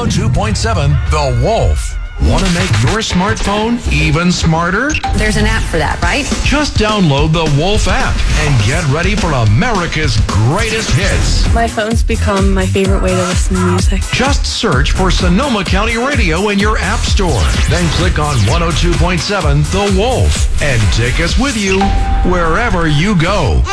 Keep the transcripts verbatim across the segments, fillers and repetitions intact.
oh two point seven The Wolf. Want to make your smartphone even smarter? There's an app for that, right? Just download the Wolf app and get ready for America's greatest hits. My phone's become my favorite way to listen to music. Just search for Sonoma County Radio in your app store. Then click on one oh two point seven The Wolf and take us with you wherever you go.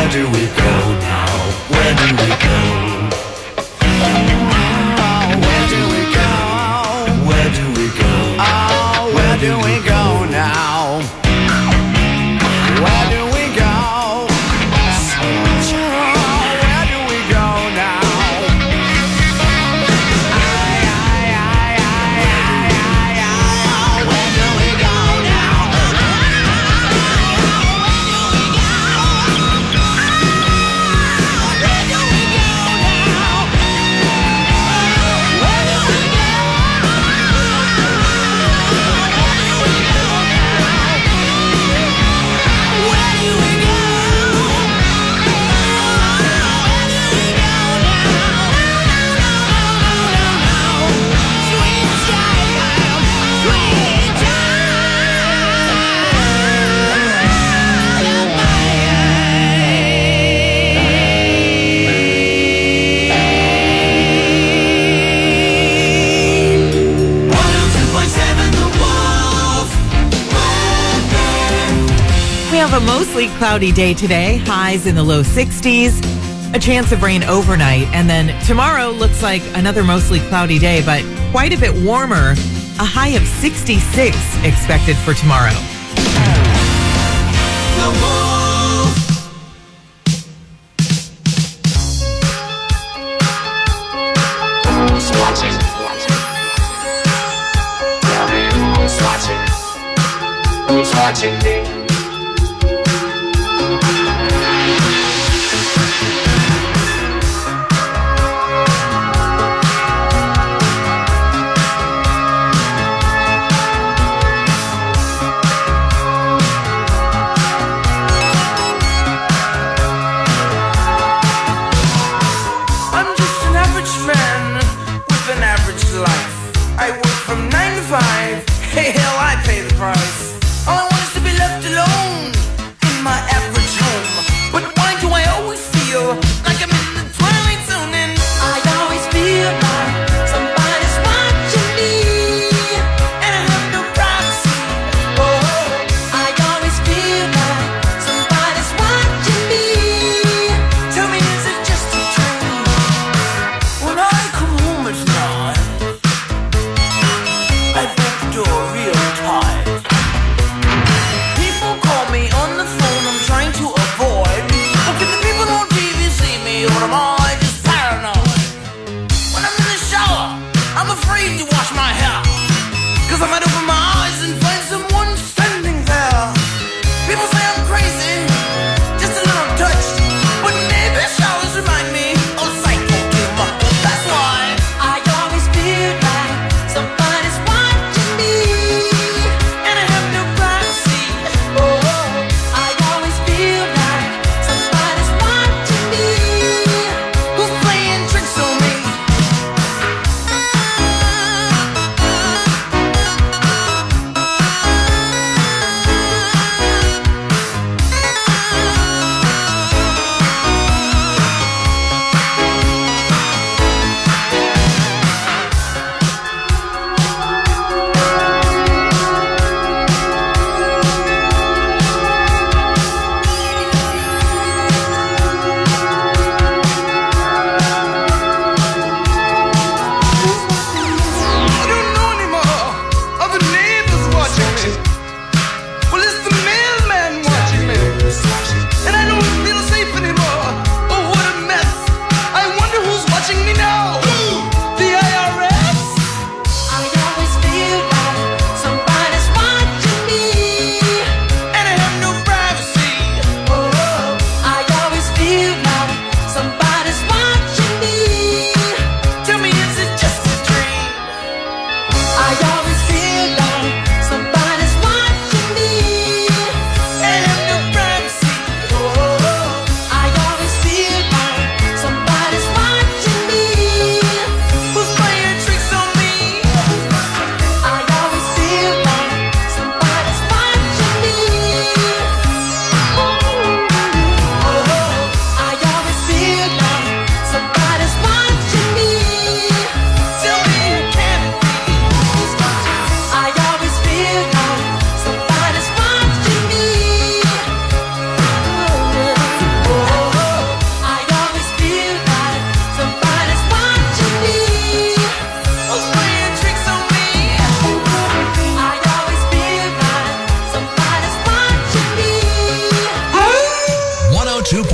Where do we go now? Where do we go? Where do we go? Where do we go? Oh, where do we go now? Where do we go? Where do we go now? Where do we go now? A mostly cloudy day today, highs in the low sixties, a chance of rain overnight, and then tomorrow looks like another mostly cloudy day, but quite a bit warmer, a high of sixty-six expected for tomorrow. The Wolf. Who's watching? Tell me who's watching? Who's watching me? Hey, hell, I pay the price. All I want is to be left alone.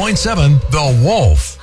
point seven The Wolf.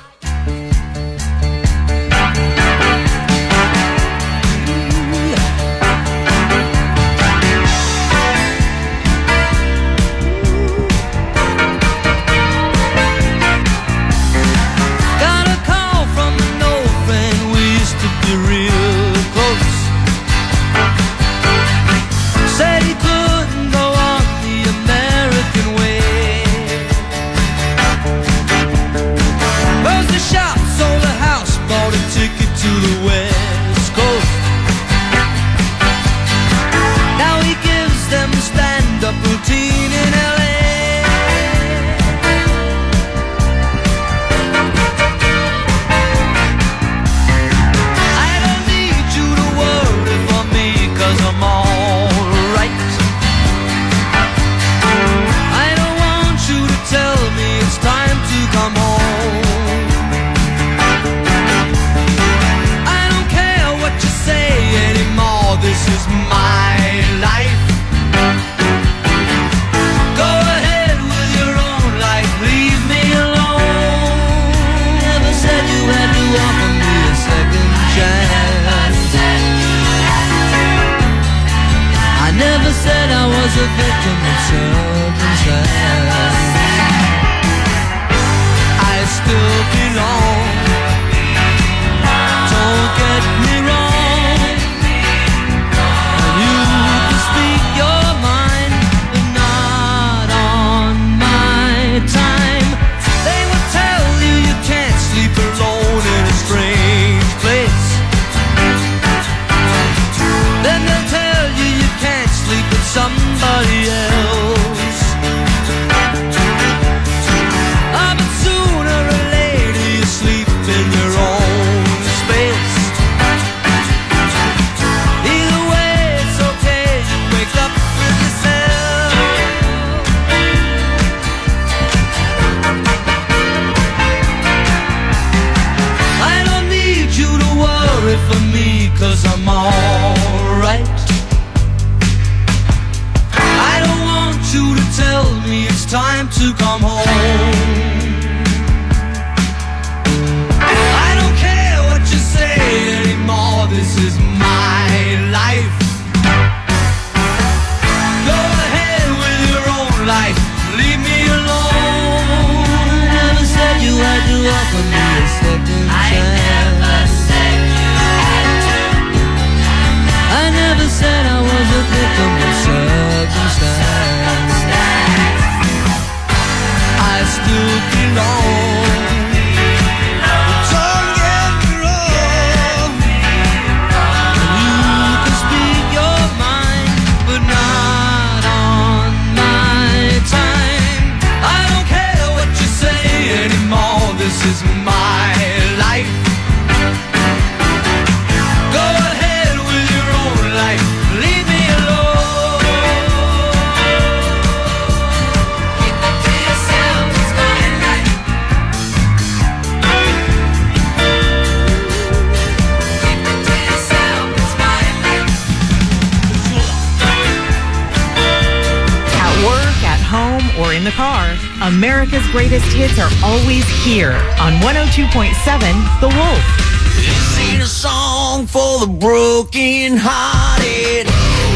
In the car, America's greatest hits are always here on one oh two point seven The Wolf. This ain't a song for the broken hearted.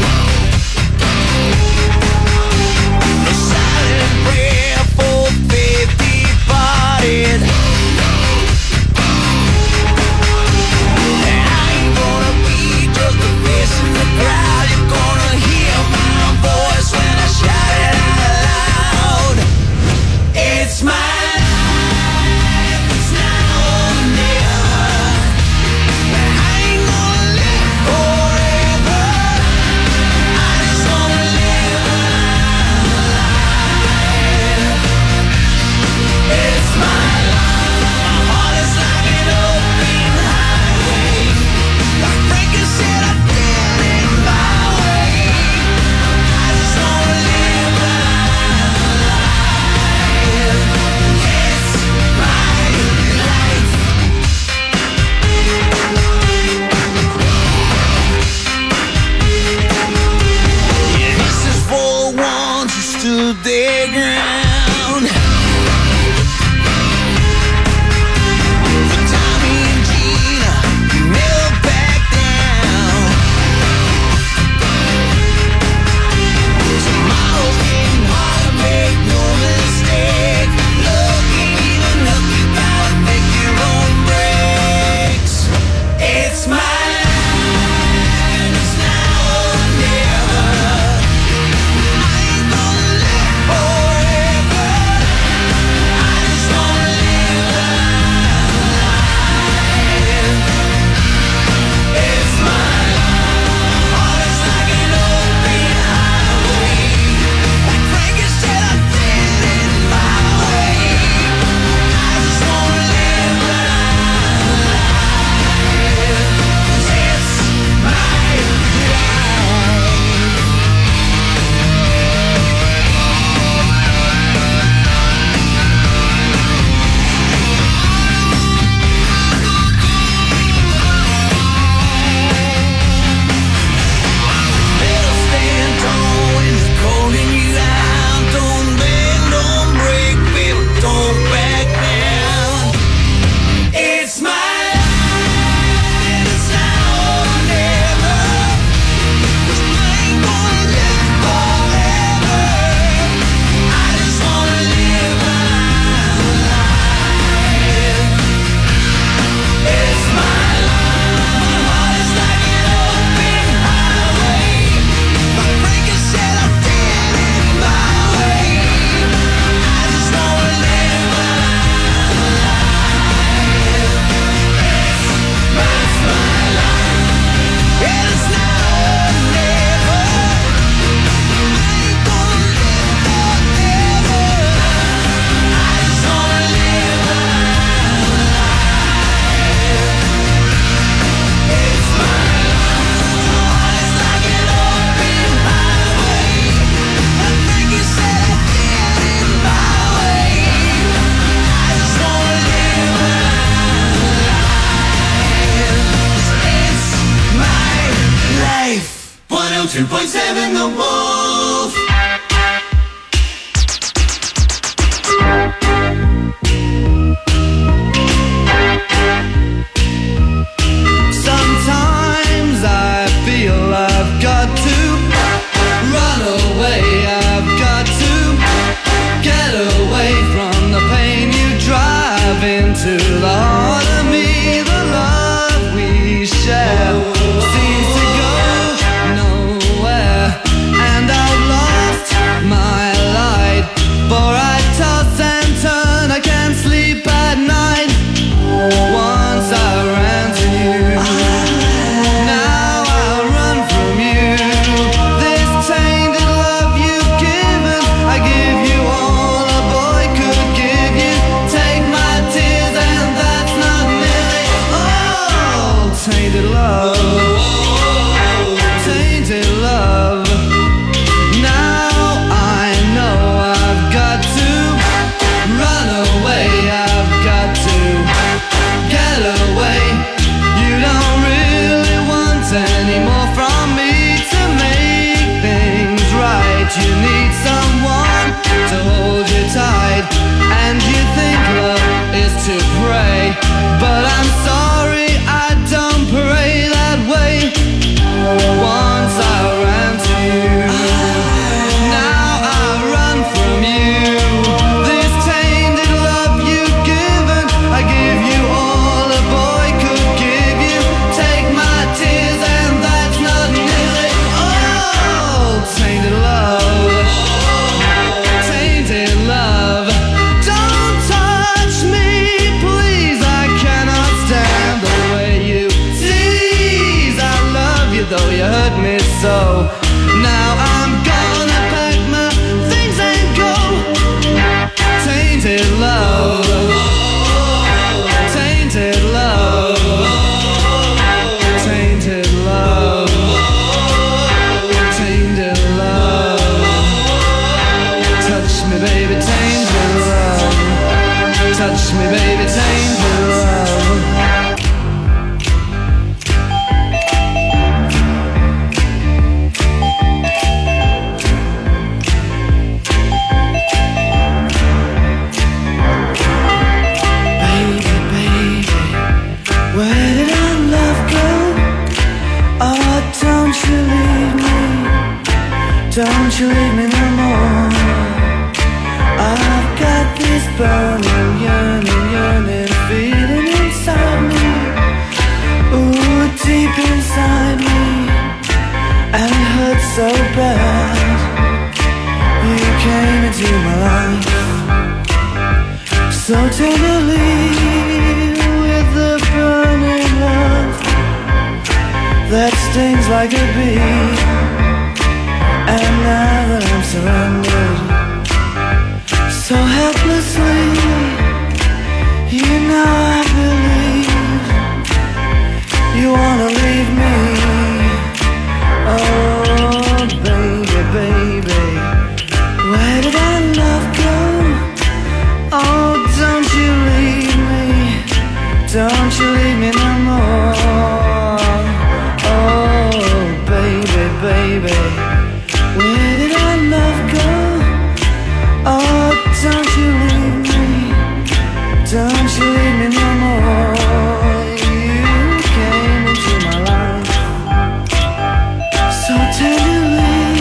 A silent prayer for faith departed. And I ain't gonna be just a face in the crowd. You're gonna hear my voice when I shout it out loud. It's my life, it's now or never. I ain't gonna live forever. two point seven The Wolf. Sometimes I feel I've got to run away, I've got to get away from the pain you drive into the heart of me. The love we share seems to go nowhere, and I've lost my light, for I toss and turn, I can't sleep at night. Once I ran to you, now I run from you. This tainted love you've given, I give you all a boy could give you. Take my tears and that's not nearly all. Tainted love, tainted love. Now I know I've got to run away, I've got to get away. You don't really want any more from me to make things right. You need someone to hold you tight, and you think love is to pray, but I'm sorry, I don't pray that way. Once I ran to you, now I run from you. This tainted love you've given, I give you all a boy could give you. Take my tears and that's not nearly all. Tainted love, tainted love. Don't touch me, please, I cannot stand the way you tease. I love you though you hurt me so. Now I'm gonna pack my things and go. Tainted love, tainted love, tainted love, tainted love. Touch me, baby, tainted love. Touch me, baby, tainted love. Baby, baby, where did our love go? Oh, don't you leave me, don't you leave me no more. I've got this burning, yearning, yearning feeling inside me. Ooh, deep inside me, and it hurts so bad. You came into my life so tenderly, with the burning love that stings like a bee. And now that I'm surrendered so helplessly, you know I believe you wanna leave me. Oh, baby, baby, where did our love go? Oh, don't you leave me, don't you leave me no more. Oh, baby, baby, where did our love go? Oh, don't you leave me, don't you leave me no more. You came into my life so tenderly.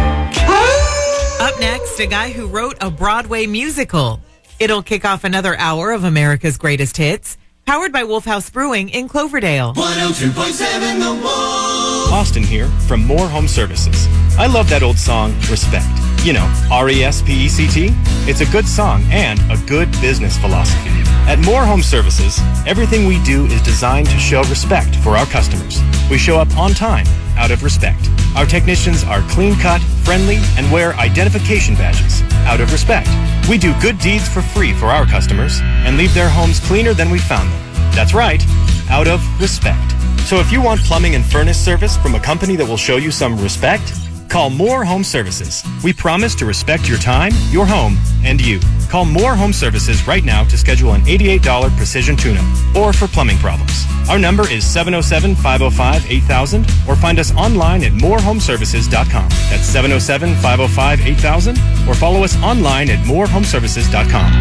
Up next, a guy who wrote a Broadway musical. It'll kick off another hour of America's Greatest Hits, powered by Wolf House Brewing in Cloverdale. one oh two point seven The Wolf. Austin here from More Home Services. I love that old song, Respect. You know, R E S P E C T. It's a good song and a good business philosophy. At More Home Services, everything we do is designed to show respect for our customers. We show up on time, out of respect. Our technicians are clean-cut, friendly, and wear identification badges, out of respect. We do good deeds for free for our customers and leave their homes cleaner than we found them. That's right, out of respect. So if you want plumbing and furnace service from a company that will show you some respect, Call Moore Home Services. We promise to respect your time, your home, and you. Call Moore Home Services right now to schedule an eighty-eight dollars precision tune-up or for plumbing problems. Our number is seven oh seven, five oh five, eight thousand or find us online at moore home services dot com. That's seven oh seven, five oh five, eight thousand or follow us online at moore home services dot com.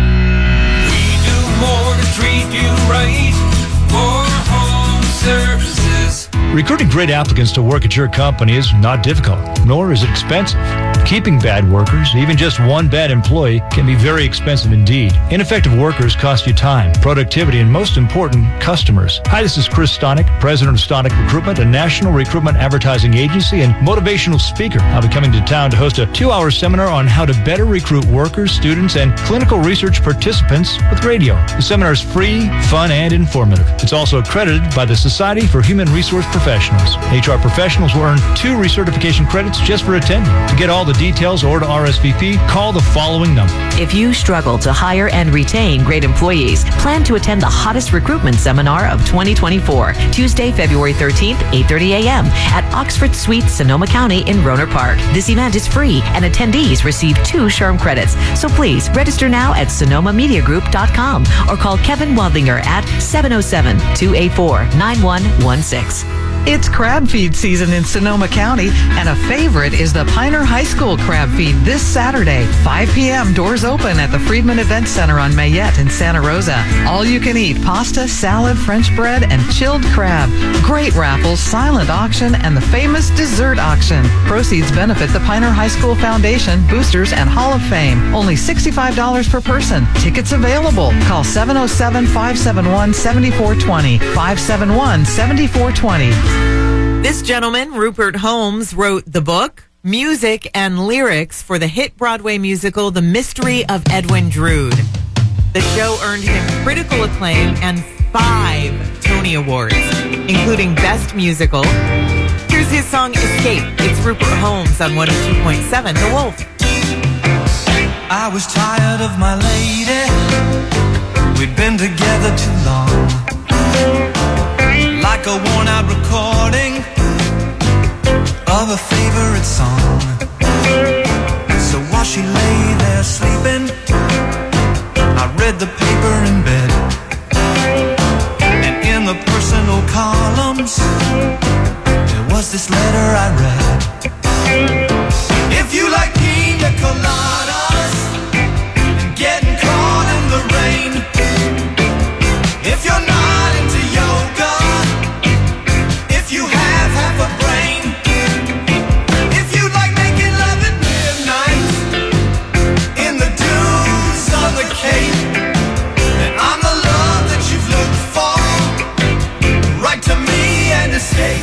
We do more to treat you right. Moore Home Services. Recruiting great applicants to work at your company is not difficult, nor is it expensive. Keeping bad workers, even just one bad employee, can be very expensive indeed. Ineffective workers cost you time, productivity, and most important, customers. Hi, this is Chris Stonick, president of Stonick Recruitment, a national recruitment advertising agency and motivational speaker. I'll be coming to town to host a two-hour seminar on how to better recruit workers, students, and clinical research participants with radio. The seminar is free, fun, and informative. It's also accredited by the Society for Human Resource Professionals. H R professionals will earn two recertification credits just for attending. To get all the details or to R S V P, call the following number. If you struggle to hire and retain great employees, plan to attend the hottest recruitment seminar of twenty twenty-four, Tuesday, February thirteenth, eight thirty a.m. at Oxford Suites, Sonoma County in Rohnert Park. This event is free and attendees receive two SHRM credits. So please register now at sonoma media group dot com or call Kevin Wadlinger at seven oh seven, two eight four, nine one one six. It's crab feed season in Sonoma County, and a favorite is the Piner High School crab feed this Saturday, five p.m. Doors open at the Friedman Event Center on Mayette in Santa Rosa. All you can eat pasta, salad, French bread, and chilled crab. Great raffles, silent auction, and the famous dessert auction. Proceeds benefit the Piner High School Foundation, Boosters, and Hall of Fame. Only sixty-five dollars per person. Tickets available. Call seven oh seven, five seven one, seven four two zero, five seven one, seven four two zero. This gentleman, Rupert Holmes, wrote the book, music, and lyrics for the hit Broadway musical The Mystery of Edwin Drood. The show earned him critical acclaim and five Tony Awards, including Best Musical. Here's his song, Escape. It's Rupert Holmes on one oh two point seven The Wolf. I was tired of my lady. We'd been together too long. Like a worn-out recording of a favorite song. So while she lay there sleeping, I read the paper in bed. And in the personal columns, there was this letter I read. If you like pina coladas and getting caught in the rain, if you're not into yoga, if you have half a brain, if you like making love at midnight in the dunes on the Cape, then I'm the love that you've looked for. Write to me and escape.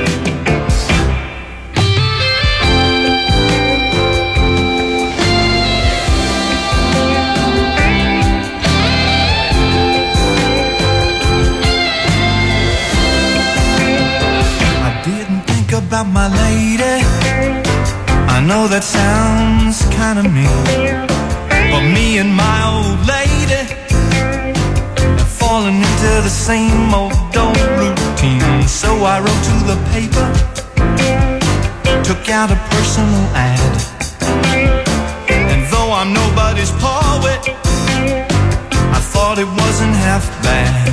About my lady, I know that sounds kinda mean, but me and my old lady have fallen into the same old old routine. So I wrote to the paper, took out a personal ad, and though I'm nobody's poet, I thought it wasn't half bad.